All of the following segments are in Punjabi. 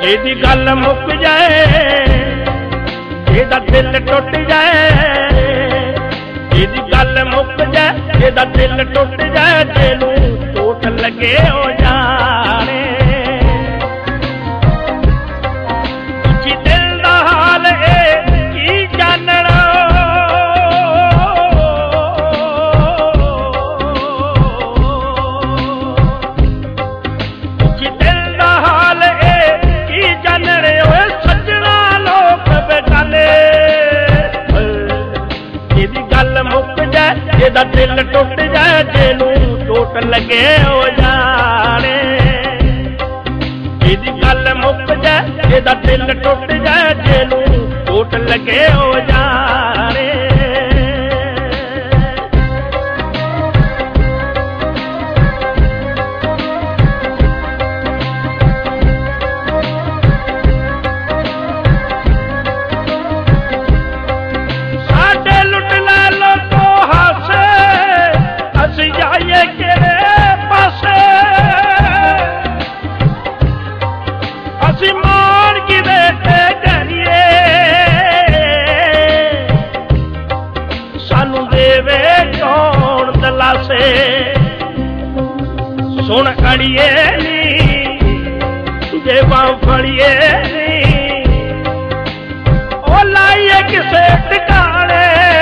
ਜਿਹਦੀ ਗੱਲ ਮੁੱਕ ਜਾਏ, ਜਿਹਦਾ ਦਿਲ ਟੁੱਟ ਜਾਏ, ਜਿਹਦੀ ਗੱਲ ਮੁੱਕ ਜਾਏ, ਜਿਹਦਾ ਦਿਲ ਟੁੱਟ ਜਾਏ, ਤੈਨੂੰ ਚੋਟ ਲੱਗੇ ਹੋ ਜਾਣੇ। ਤੁਸੀਂ ਦਿਲ ਦਾ ਹਾਲ ਇਹ ਕੀ ਜਾਣਨਾ, ਤੁਸੀਂ ਦਿਲ ਦਾ ਹਾਲ ਇਹ ਕੀ ਜਾਣਨੇ ਓਏ ਸੱਜਣਾ ਲੋਕ ਬੇਗਾਨੇ। ਜਿਹਦੀ ਗੱਲ ਮੁੱਕ ਜਾਏ, ਜਿਹਦਾ ਦਿਲ ਟੁੱਟ ਜਾਏ, ਤੈਨੂੰ ਚੋਟ ਲੱਗੇ ਹੋ ਜਾਣੇ। ਜਿਹਦੀ ਗੱਲ ਮੁੱਕ ਜਾਏ, ਜਿਹਦਾ ਦਿਲ ਟੁੱਟ ਜਾਏ, ਤੈਨੂੰ ਚੋਟ ਲੱਗੇ ਹੋ ਜਾਣੇ। ਸਾਡੇ ਲੁੱਟ ਲੈ ਲੋਕੋ ਹਾਸੇ, ਅਸੀਂ ਜਾਈਏ ਕਿਹੜੇ ਪਾਸੇ, ਅਸੀਂ ਮਾਣ ਕਿਦੇ ਤੇ ਕਰੀਏ, ਸਾਨੂੰ ਦੇਵੇ ਕੌਣ ਦਲਾਸੇ। ਸੁਣ ਅੜੀਏ ਨੀ ਜੇਬਾਂ ਫੜੀਏ ਨੀ, ਉਹ ਲਾਈਏ ਕਿਸੇ ਟਿਕਾਣੇ।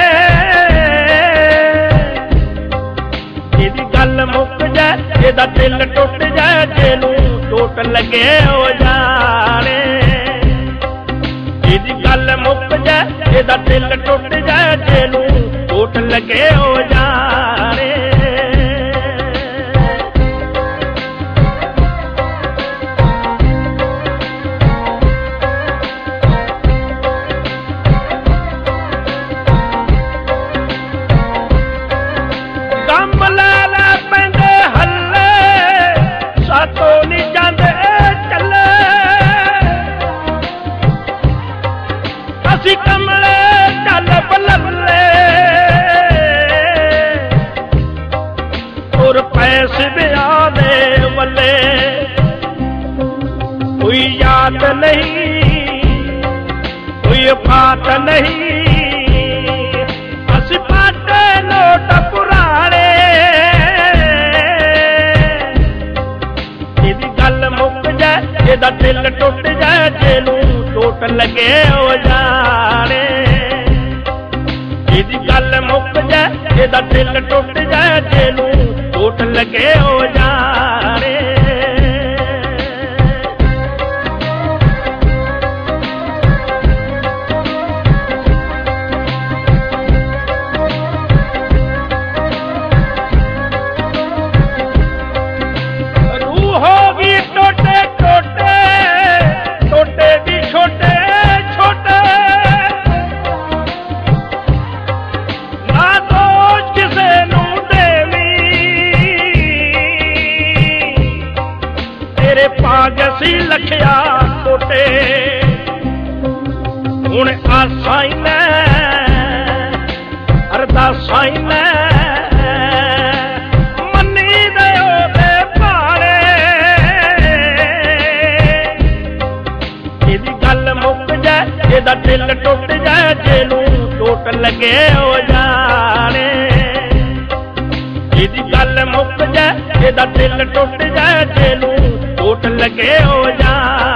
ਜਿਹਦੀ ਗੱਲ ਮੁੱਕ ਜਾਏ, ਜਿਹਦਾ ਦਿਲ ਟੁੱਟ ਜਾਏ, ਤੈਨੂੰ ਚੋਟ ਲੱਗੇ ਹੋ ਜਾਣੇ। ਜਿਹਦੀ ਗੱਲ ਮੁੱਕ ਜਾਏ, ਜਿਹਦਾ ਦਿਲ ਟੁੱਟ ਜਾਏ, ਤੈਨੂੰ ਚੋਟ ਲੱਗੇ ਹੋ ਜਾਣੇ। ਕੰਮ ਲੈ ਲੈ ਪੈਂਦੇ ਹੱਲੇ, ਸਾਤੋਂ ਨੀ ਜਾਂਦੇ ਚੱਲੇ, ਅਸੀਂ ਕਮਲੇ ਚੱਲ ਬੱਲਲੇ। ਔਰ ਪੈਸੇ ਵਿਆਹ ਦੇ ਵੱਲੇ, ਕੋਈ ਯਾਦ ਨਹੀਂ, ਕੋਈ ਬਾਤ ਨਹੀਂ, ਅਸੀਂ ਪਾਟੇ ਨੋਟ ਪੁਰਾਣੇ। ਜਿਹਦੀ ਗੱਲ ਮੁੱਕ ਜਾਏ, ਜਿਹਦਾ ਦਿਲ ਟੁੱਟ ਜਾਏ, ਤੈਨੂੰ ਚੋਟ ਲੱਗੇ ਹੋ ਜਾਣੇ। ਜਿਹਦੀ ਗੱਲ ਮੁੱਕ ਜਾਏ, ਜਿਹਦਾ ਦਿਲ ਟੁੱਟ ਜਾਏ, ਤੈਨੂੰ ਚੋਟ ਲੱਗੇ ਹੋ ਜਾਣੇ। ਰੂਹ ਹੋ ਗਈ ਟੋਟੇ ਟੋਟੇ, ਟੋਟੇ ਵੀ ਛੋਟੇ ਛੋਟੇ, ਨਾ ਦੋਸ਼ ਕਿਸੇ ਨੂੰ ਦੇਵੀਂ, ਤੇਰੇ ਭਾਗ ਸੀ ਲਖਿਆ ਕੋਟੇ। ਹੁਣ ਆਸਾਂ ਹੀ ਨੇ ਅਰਦਾਸਾਂ ਹੀ ਨੇ, ਮੰਨੀ ਦੇ ਉਹਦੇ ਭਾਣੇ। ਜਿਹਦੀ ਗੱਲ ਮੁੱਕ ਜਾਏ, ਜਿਹਦਾ ਦਿਲ ਟੁੱਟ ਜਾਏ, ਤੈਨੂੰ ਚੋਟ ਲੱਗੇ ਹੋ ਜਾਣੇ। ਜਿਹਦੀ ਗੱਲ ਮੁੱਕ ਜਾਏ, ਜਿਹਦਾ ਦਿਲ ਟੁੱਟ ਜਾਏ, ਤੈਨੂੰ ਚੋਟ ਲੱਗੇ ਹੋ ਜਾਣੇ।